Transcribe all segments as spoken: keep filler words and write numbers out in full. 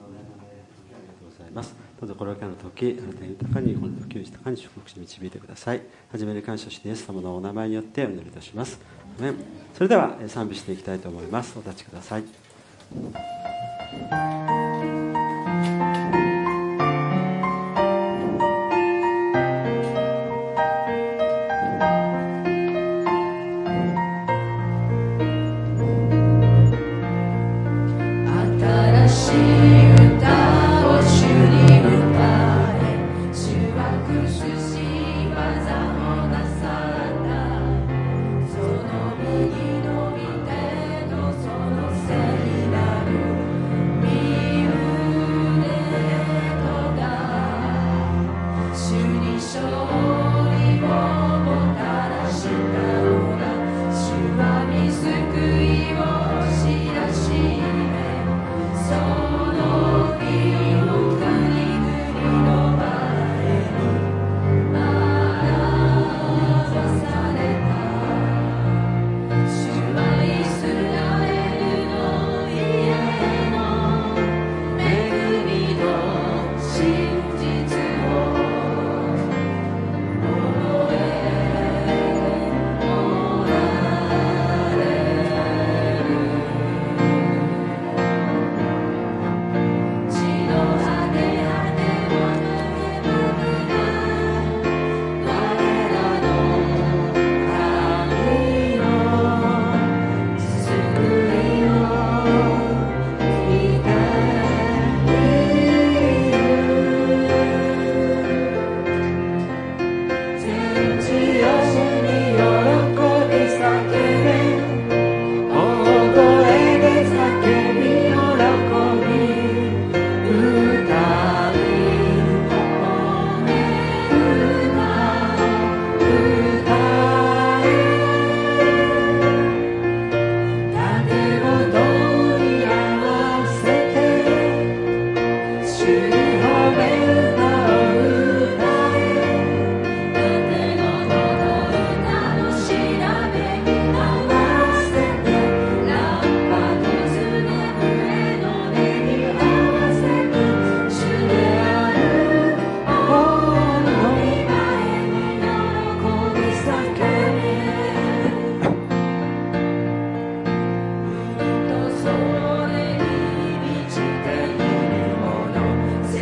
ございます。どうぞこれからの時、あなたに豊かに、この時を豊かに祝福して導いてください。初めに感謝してイエス様のお名前によってお祈りいたします。アメン。それでは賛美していきたいと思います。お立ちください。 「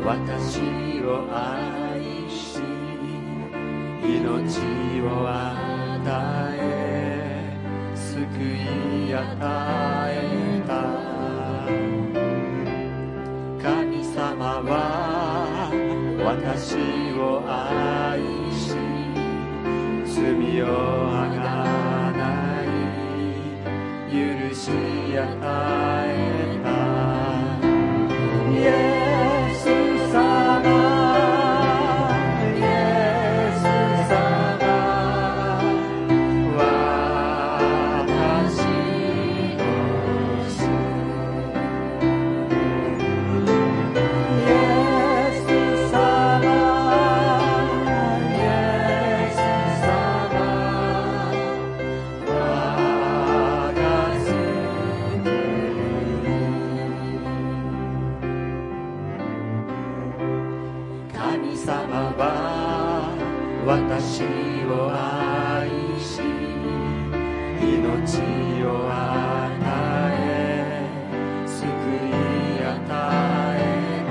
私を愛し命を与え救い与えた神様は私を愛し罪をあがない許し与えたイエス様イエス様私の主イエス様イエス様我が救い神様は私を愛し命を与え救い与え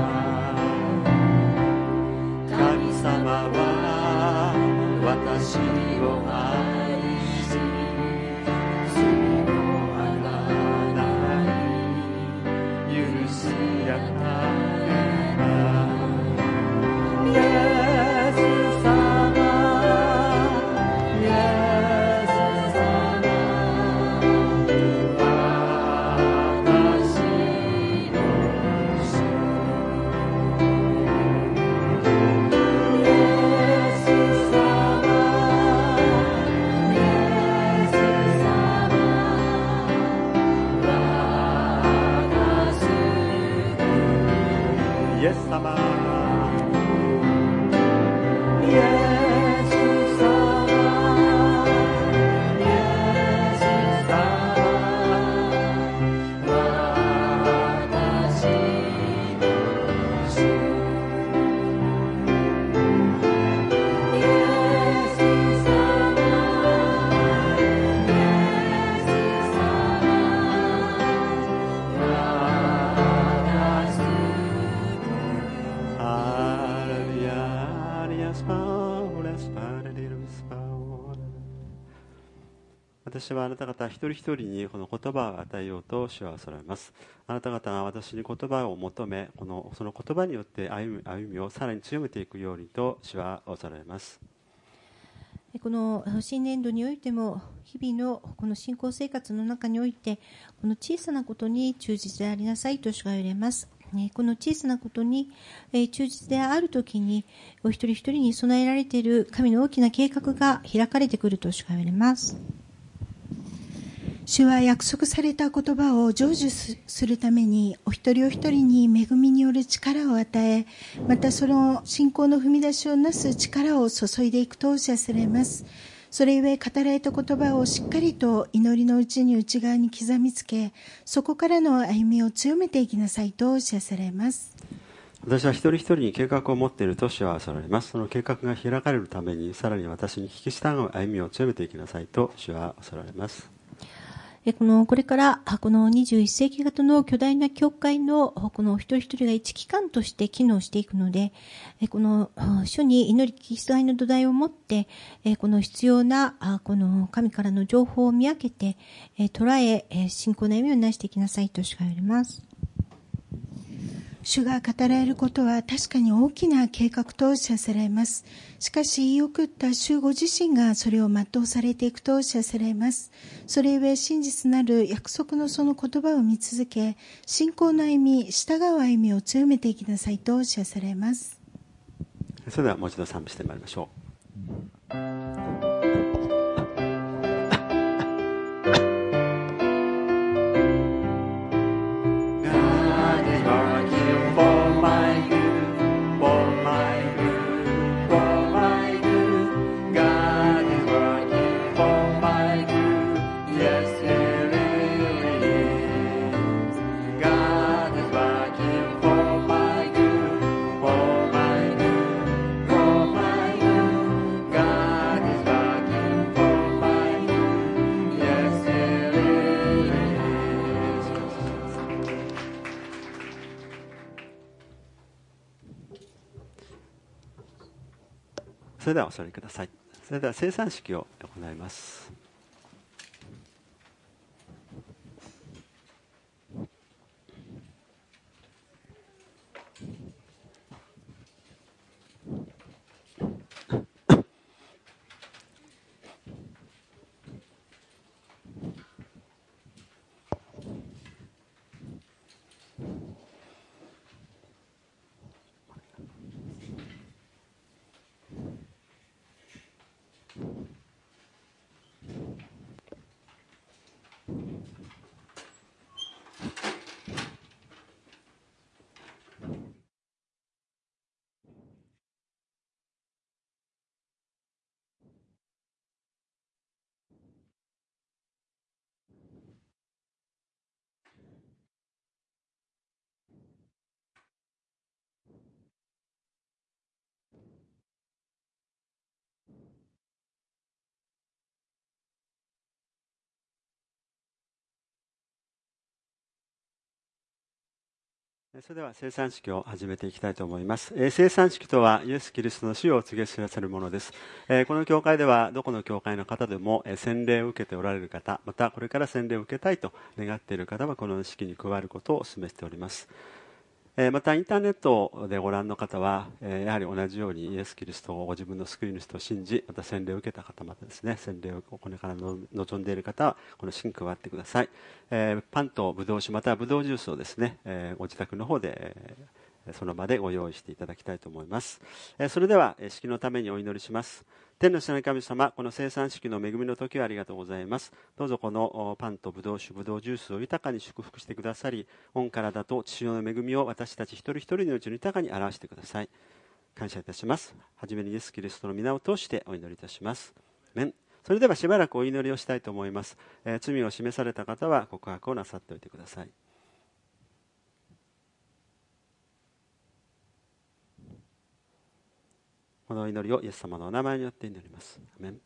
た神様は私を愛し罪をあがない許し与えたイエス様イエス様私の主イエス様イエス様我が救いイエス様イエス様イエス様私の主イエス様イエス様我が救いハレルヤリアスパオレスパレリルスパオ私はあなた方一人一人にこの言葉を与えようと主は恐れます。あなた方が私に言葉を求めこのその言葉によって歩み、歩みをさらに強めていくようにと主は恐れます。 この新年度においても日々のこの信仰生活の中においてこの小さなことに忠実でありなさいと主が言われます。この小さなことに忠実であるときにお一人一人に備えられている神の大きな計画が開かれてくると主が言われます。 主は約束された言葉を成就するためにお一人お一人に恵みによる力を与え、またその信仰の踏み出しをなす力を注いでいくとおっしゃされます。それゆえ語られた言葉をしっかりと祈りのうちに内側に刻みつけ、そこからの歩みを強めていきなさいとおっしゃされます。 私は一人一人に計画を持っていると主は恐れます。その計画が開かれるためにさらに私に聞き従う歩みを強めていきなさいと主は恐れます。 このこれからこのにじゅういっ世紀型の巨大な教会のこの一人一人が一機関として機能していくので、この主に祈り聞き従いの土台を持ってこの必要なこの神からの情報を見分けて捉え信仰の歩みをなしていきなさいと主が言われます。 主が語られることは確かに大きな計画とおっしゃされます。しかし言い送った主ご自身がそれを全うされていくとおっしゃされます。それゆえ真実なる約束のその言葉を見続け、信仰の歩み、従う歩みを強めていきなさいとおっしゃされます。 それではもう一度賛美してまいりましょう。God is れではお座りください。それでは生産式を行います。それでは生産式を始めていきたいと思います。えー、生産式とはイエス・キリストの死をお告げ知らせるものです。えー、この教会ではどこの教会の方でも、えー、洗礼を受けておられる方、またこれから洗礼を受けたいと願っている方はこの式に加わることをお勧めしております。えー、またインターネットでご覧の方は、えー、やはり同じようにイエス・キリストをご自分の救い主と信じ、また洗礼を受けた方までですね、洗礼をこれからの望んでいる方はこの式に加わってください。えー、パンとブドウ酒またはブドウジュースをですね、えー、ご自宅の方で、えー、その場でご用意していただきたいと思います。えー、それでは式のためにお祈りします。天の下の神様、この生産式の恵みの時をありがとうございます。どうぞこのパンとブドウ酒、ブドウジュースを豊かに祝福してくださり、御体と父親の恵みを私たち一人一人のうちに豊かに表してください。感謝いたします。はじめにイエス・キリストの皆を通してお祈りいたします。アメン。それではしばらくお祈りをしたいと思います。えー、罪を示された方は告白をなさっておいてください。この祈りをイエス様のお名前によって祈ります。アメン。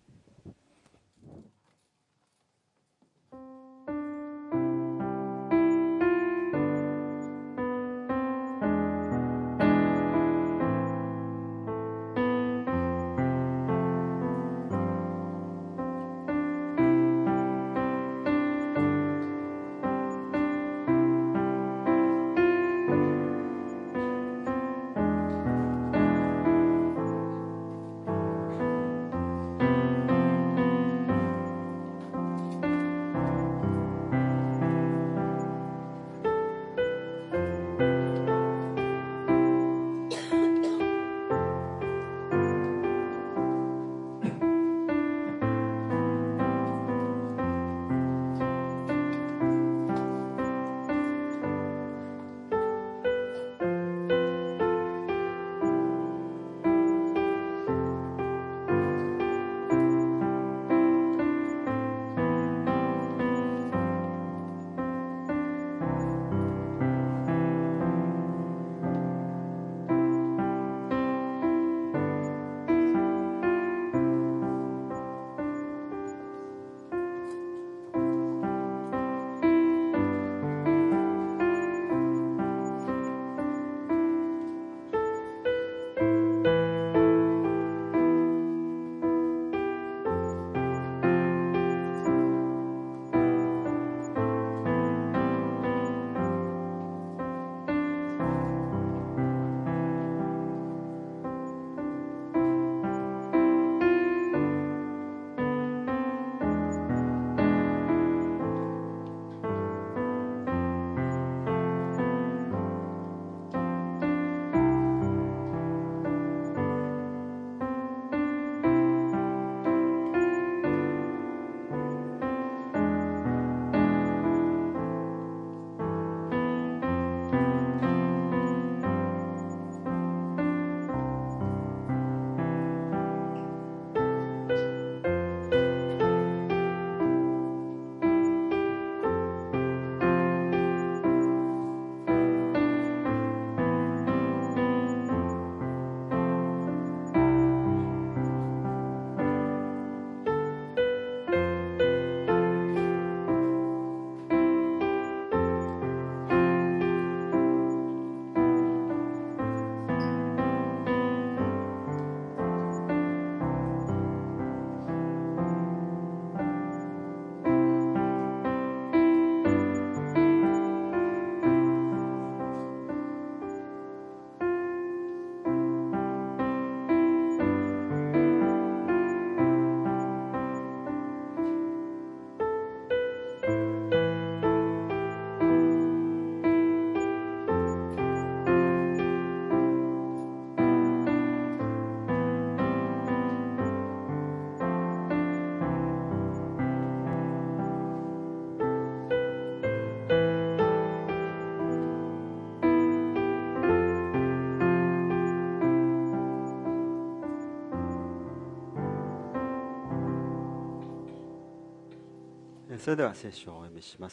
それでは聖書をお読みします。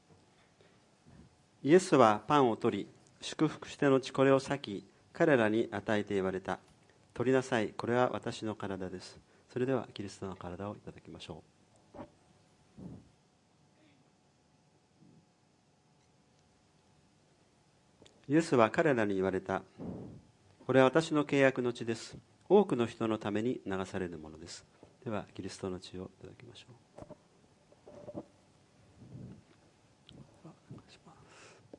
イエスはパンを取り、祝福して後これを裂き、彼らに与えて言われた。取りなさい、これは私の体です。それではキリストの体をいただきましょう。イエスは彼らに言われた。これは私の契約の血です。多くの人のために流されるものです。ではキリストの血をいただきましょう。お願いします。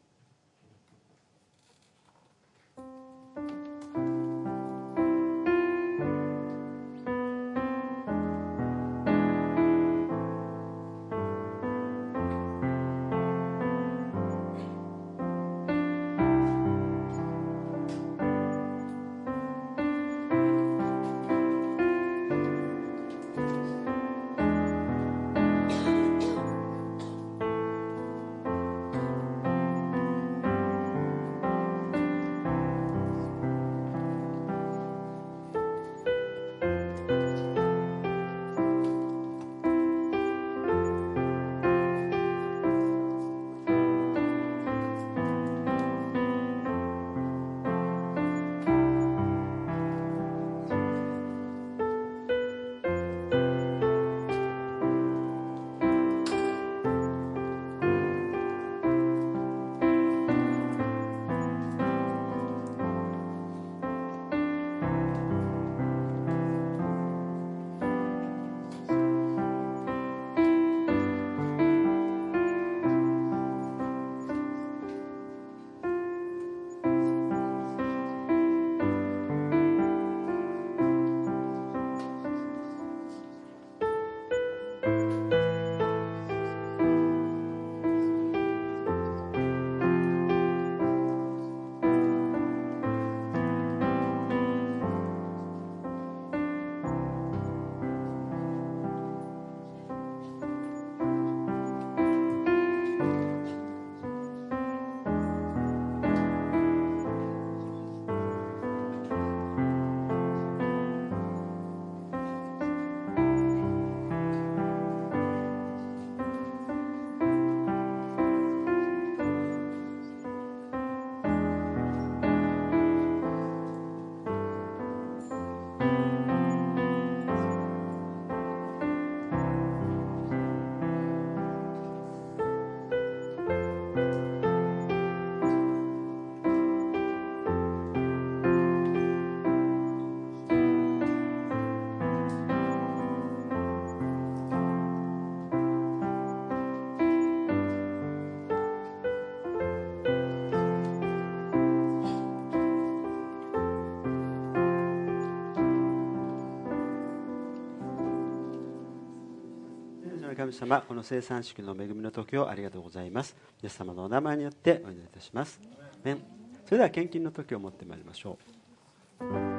神様、この聖餐式の恵みの時をありがとうございます。イエス様のお名前によってお祈りいたします。それでは献金の時を持ってまいりましょう。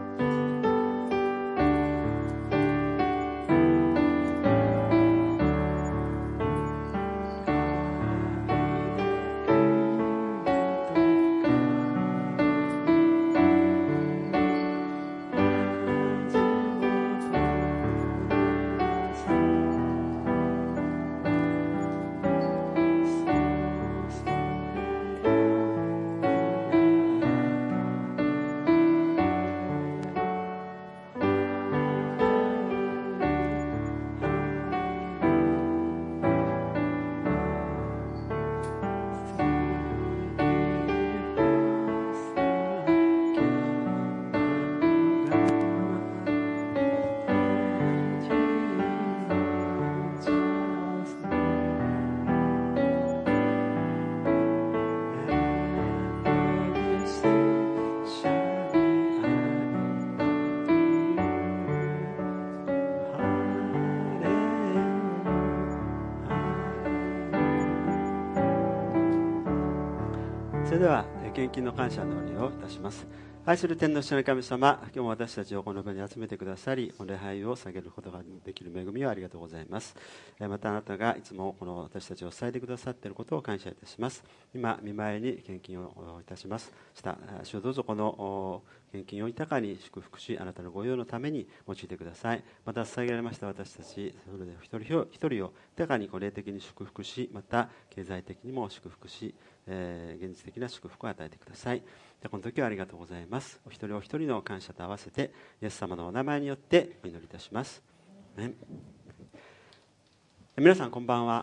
それでは献金の感謝の祈りをいたします。 愛する天の父なる神様、今日も私たちをこの場に集めてくださり、礼拝を下げることができる恵みをありがとうございます。またあなたがいつもこの私たちを支えてくださっていることを感謝いたします。今、見舞いに献金をいたしますした主をどうぞこの献金を豊かに祝福し、あなたのご用のために用いてください。また捧げられました私たちそれぞれ一人一人を豊かに霊的に祝福し、また経済的にも祝福し、えー、現実的な祝福を与えてください。この時はありがとうございます。お一人お一人の感謝と合わせてイエス様のお名前によってお祈りいたします。ね、皆さんこんばんは。